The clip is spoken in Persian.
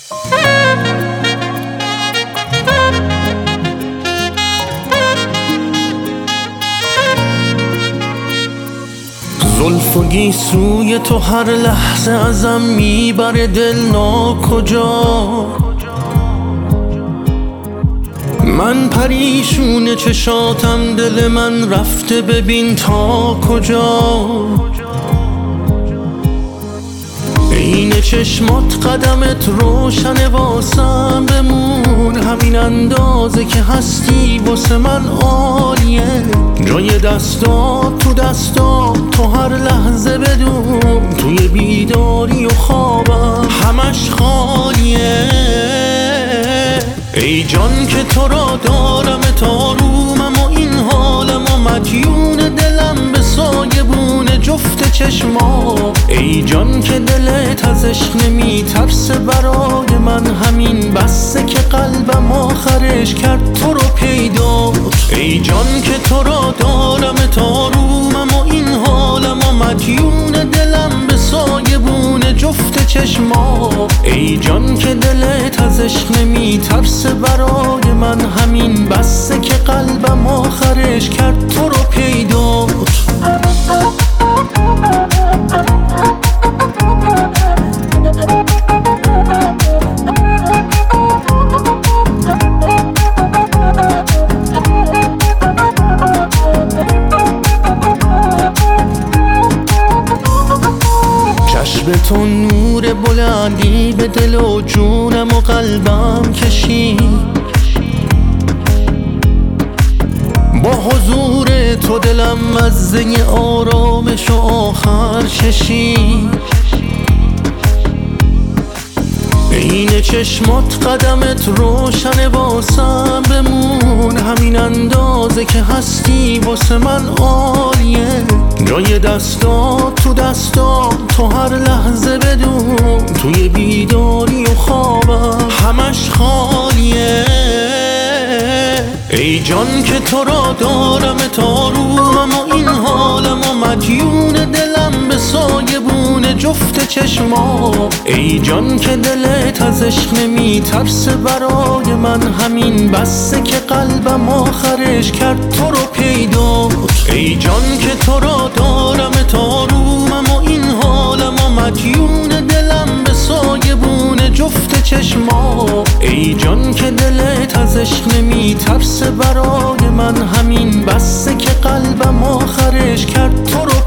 زلف و گیسوی تو هر لحظه ازم میبره دل ناکجا. من پریشون چشاتم، دل من رفته ببین تا کجا. عین چشمات قدمت روشنه واسم، بمون همین اندازه که هستی واسه من عالیه. جای دستات تو دستات تو هر لحظه بدون، توی بیداری و خوابم همش خالیه. ای جان که تو را دارم تا رومم و این حالم و مدیون دلم به سایبون جفت چشما. ای جان که دلت از عشق نمی ترسه برای من، همین بسه که قلبم آخرش کرد تو رو پیدا. ای جان که تو را دارم تا رومم و این حالم و مدیون دلم به سایبون جفت چشما. ای جان که دلت از عشق نمی ترسه برای من، همین بسه که قلبم آخرش کرد تو رو پیدا. چشم تو نور بلندی به دل و جونم و قلبم کشید. با حضور تو دلم مزه آرامش و آخر چشید. عین چشمات قدمت روشنه واسم، بمون همین اندازه که هستی واسه من عالیه. جای دستات تو دستات تو هر لحظه بدون، توی بیداری و خوابم همش خالیه. ای جان که تو را دارم تا رومم و این حالم و مدیون دلم به سایبون جفت چشما. ای جان که دلت از عشق نمی ترسه برای من، همین بسه که قلبم آخرش کرد تو رو پیدا. ای جان که تو را دارم تا رومم و این حالم و مدیون دلم به سایبون جفت چشما. ای جان که دلت از عشق نمی ترسه برای من، همین بسه که قلبم آخرش کرد تو رو